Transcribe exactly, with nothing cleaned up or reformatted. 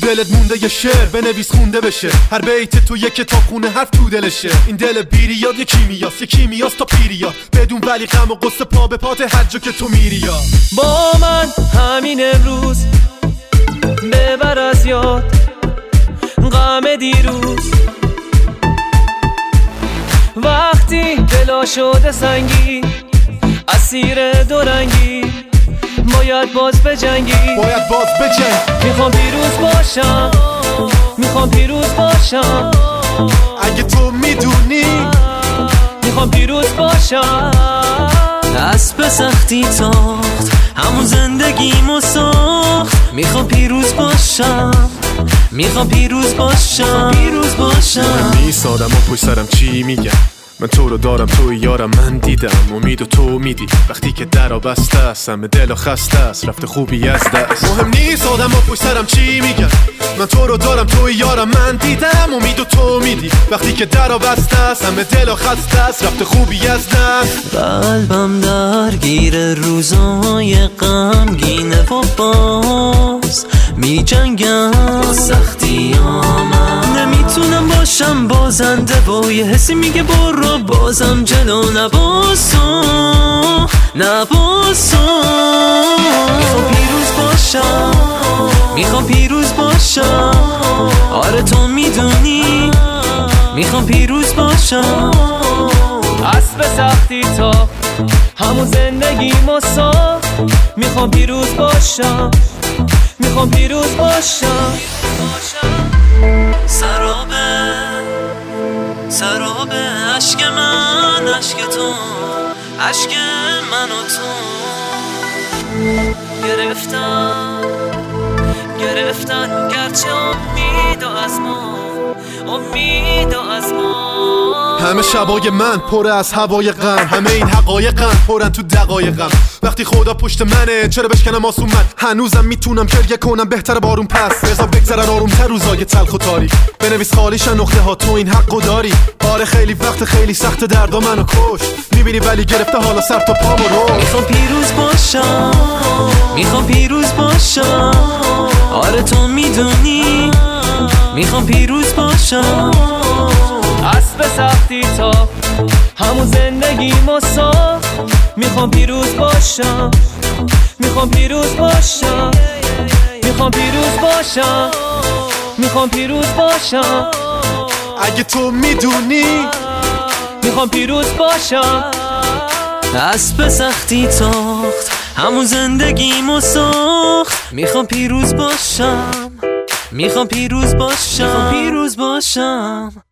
دلت مونده یه شعر بنویس خونده بشه، هر بیت تو یه کتاب خونه حرف تو دلشه. این دل بیریاد یه کیمیاست، یه کیمیاست تا پیریاد، بدون ولی غم و قصه پا به پات هر جا که تو میری. یا با من همین امروز ببر از یاد غم دیروز، وقتی دلا شده سنگین اسیر دورنگی، باید باز بجنگی، باید باز بجنگ. میخوام پیروز باشم، میخوام پیروز باشم، اگه تو میدونی میخوام پیروز باشم. دست به سختی تاخت همون زندگیمو ساخت، میخوام پیروز باشم، میخوام پیروز باشم، پیروز باشم. نیست آدم ها پشت سرم چی میگن، من تو رو دارم توی یارم، من دیدم امید و تو میدی وقتی که درا بسته است، همه دل و خسته است، رفته خوبی از دست. مهم نیست آدم ها پشت سرم چی میگن، من تو رو دارم توی یارم، من دیدم امید و تو میدی وقتی که درا بسته است، همه دل و خسته است، رفته خوبی از دست. قلبم درگیر روزای غمگینه و باز میجنگم با سختیامم، نمیتونم باشم بازنده و یه حسی میگه برو بازم جلو، نباسو نباسو. میخوام پیروز باشم، میخوام پیروز باشم، آره تو میدونی میخوام پیروز باشم. اسب سختی تا همون زندگی مسا، میخوام پیروز باشم، میخوام پیروز باشم. سرابه سرابه عشق من، عشق تو، عشق من و تو، گرفتن گرفتن گرچه امیدو از ما، امیدو از ما. همه شبای من پره از هوای غم، همه این حقایقم پرن تو دقایقم. وقتی خدا پشت منه چرا بشکنم آسون، من هنوزم میتونم گریه کنم، بهتره بارون پس بذار بگذرن آرومتر روزای تلخ و تاریک، بنویس خالیشن نقطه ها، تو این حقو داری. آره خیلی وقت خیلی سخت دردا منو کش، میبینی ولی گرفته حالا سر تا پا رو. میخوام پیروز باشم، میخوام پیروز باشم، آره تو میدونی میخوام پیروز باشم. اسب سختی تا همون زندگی مسا، میخوام پیروز باشم، میخوام پیروز باشم، میخوام پیروز باشم، میخوام پیروز باشم. اگه تو میدونی میخوام پیروز باشم. اسب سختی تاخت همون زندگیمو ساخت، میخوام پیروز باشم، میخوام پیروز باشم، میخوام پیروز باشم.